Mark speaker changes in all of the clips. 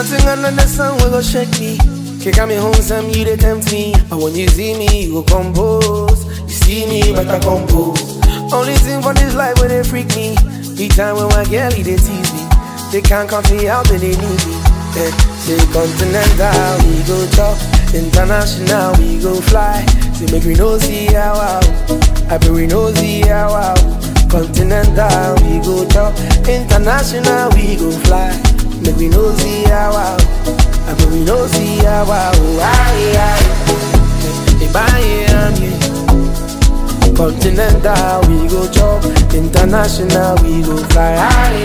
Speaker 1: nothing under the sun will go shake me. Kick me home, some you they tempt me. But when you see me, you go compose. You see me, but I compose. Only thing for this life where they freak me. Each time when my girl, they tease me. They can't come to me out, but they need me. Yeah. Say continental, we go talk. International, we go fly. Say make we know see how wow. I bet we know see how wow. Continental, we go talk. International, we go fly. Make we know see how wow. I bet we know see how wow. Continental, we go chop. International, we go fly.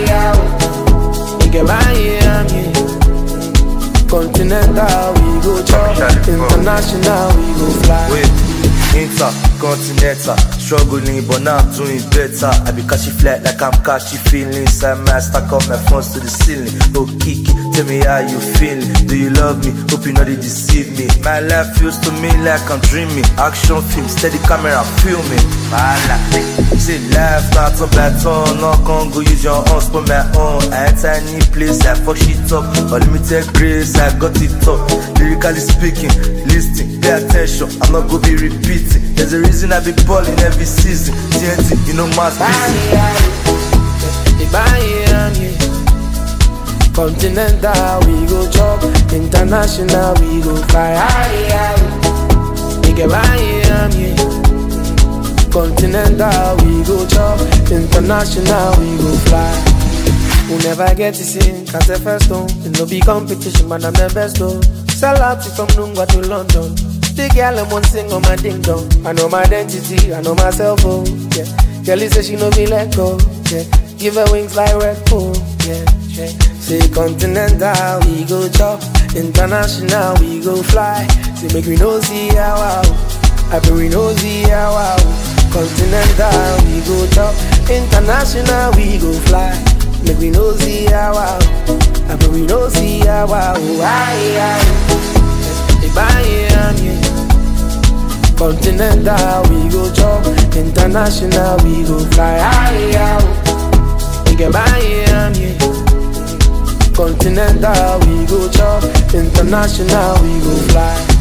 Speaker 1: Continental, we go chop. International, we go fly.
Speaker 2: Wait, intercontinental, struggling but now I'm doing better. I be catching flat like I'm catching feelings. I might stack up my phones to the ceiling. Oh Kiki, tell me how you feeling. Do you love me? Hope you know they deceive me. My life feels to me like I'm dreaming. Action film, steady camera, filming. See life starts up by turn. No can go use your hands for my own. I enter any place, I fuck shit up. Unlimited grace, I got it up. Lyrically speaking, listening, pay attention. I'm not gonna be repeating. There's a reason I be balling every season. TNT, you know mass busy.
Speaker 1: Continental, we go chop. International, we go fly. Continental, we go chop. International, we go fly. We'll never get to sing, cause the first one. It no be competition, but I'm the best though. Sell out from Nungwa to London. The girl I'm on sing on my ding dong. I know my identity, I know myself, oh yeah. Kelly says she know me let go, yeah. Give her wings like Red Bull, yeah, yeah. Say continental, we go chop. International, we go fly. Say make we know see how wow. I bet we know see how wow. Continental, we go chop. International, we go fly. Make we know see how wow. I bet we know see how wow. Continental, we go chop. International, we go fly. Continental, we go chop. International, we go fly.